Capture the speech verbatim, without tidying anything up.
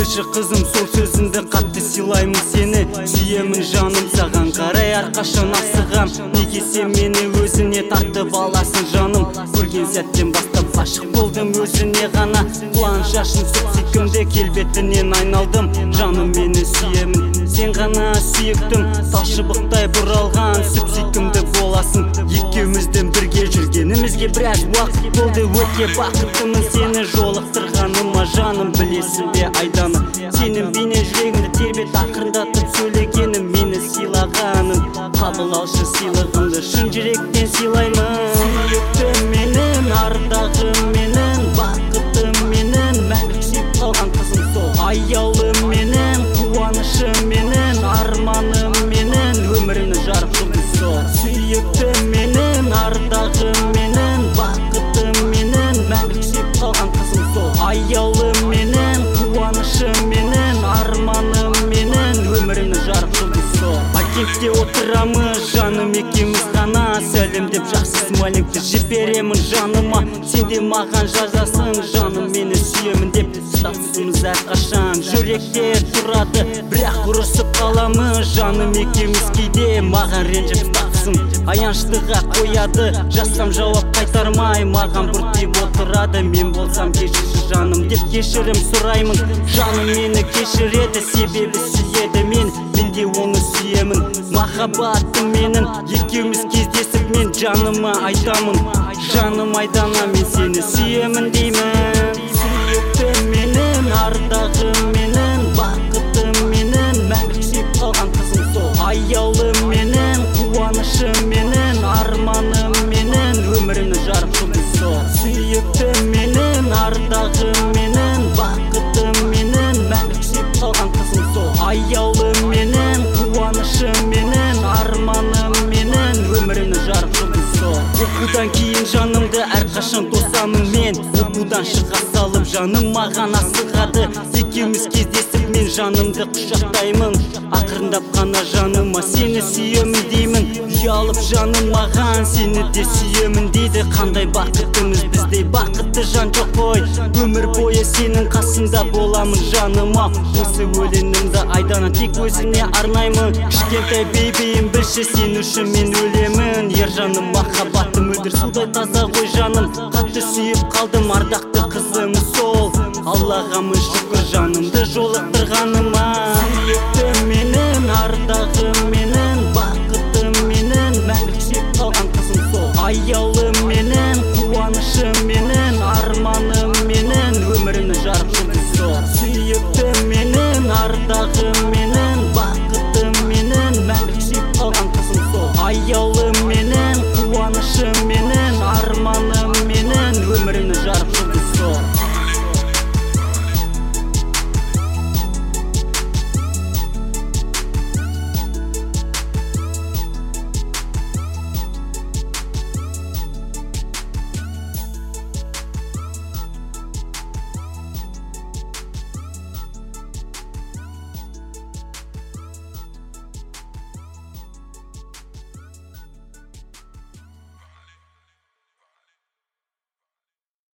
кірші қызым, сол сөзіңді қатты сыйлаймын сені. Сүйемін жаным саған қарай әрқашан асығам. Неге сен мені өзіне тартып аласың жаным? Көрген сәттен бастап ғашық болдым өзіне ғана. Құлан шашын сүп-сүйкімде келбетінен айналдым. Жаным мені сүйемін, сен ғана сүйіктім. Талшыбықтай бұралған сүп-сүйкімді боласың. Екеуміздің бірге жүргенімізге біраз уақыт болды. Өте бақыттымын сені жолықтырғаныма жаным. Білесің бе айданы, сенің бейне жүрегімді тербет ақырындатып сөйлегенім. Мені сыйлағаның, қабыл алшы сыйлығымды, шын жүректен сыйлаймын. Сүйіктім менің, ардағым менің, бақытым менің, мәңгі сүйіп қалған қызым сол. Аяулым менің, қуанышым менің, арманым менің, өмірімнің жарық жұлдызы сол. Сүйіктім менің, ардағым менің, бақытым менің, мәңгі сүйіп қалған қызым сол. Аяулым менің, қуанышым менің, арманым менің, өмірімнің жарық жұлдызы сол. Пакетте отырамыз жаным екеуміз ғана, сәлемдеп жақсы смайлингті жіберемін жаныма. Сен де маған жазасың жаным, мені сүйемін деп. Статусымыз әрқашан жүректе тұрады, бірақ ұрысып қаламыз жаным екеуміз кейде. Маған ренжіп статусым аяныштыға қояды, жазсам жауап қайтармай маған бұртиып отырады. Мен болсам кешірші жаным деп кешірім сұраймын. Жаным мені кешіреді, себебі сүйеді мен, мен де оны сүйемін. Махаббатым менің, екеуміз кездесіп мен жаныма айтамын. Жаным айдана, мен сені сүйемін деймін. Сүйіктім менің, ардағым менің, бақытым менің, мәңгі сүйіп қалған қызым сол. Аяулым менің, қуанышым менің, арманым менің, өмірімнің жарық жұлдызы сол. Сүйіктім менің, ардағым менің, бақытым менің, мәңгі сүйіп қалған қызым сол. Аяулым менің, қуанышым менің, арманым менің, өмірімнің жарық жұлдызы сол. Оқудан кейін жанымды әрқашан тосамын мен. Оқудан шыға салып жаным маған асығады. Екеуміз кездесіп мен жанымды құшақтаймын. Ақырындап қана жаныма сені сүйемін деймін. Ұялып жаным маған сені де сүйемін дейді. Қандай бақыттымыз біздей, бақытты жан жоқ қой. Өмір бойы сенің қасында боламын жаныма. Осы өлеңімді айдана тек өзіне арнаймын. Кішкентай бейбейім білші, сен үшін мен өлемін. Ер жаным махаббатым мөлдір судай таза ғой жаным. Қатты сүйіп қалдым ардақты қызым сол. Аллаға мың шүкір жанымды жолықтырғаныма.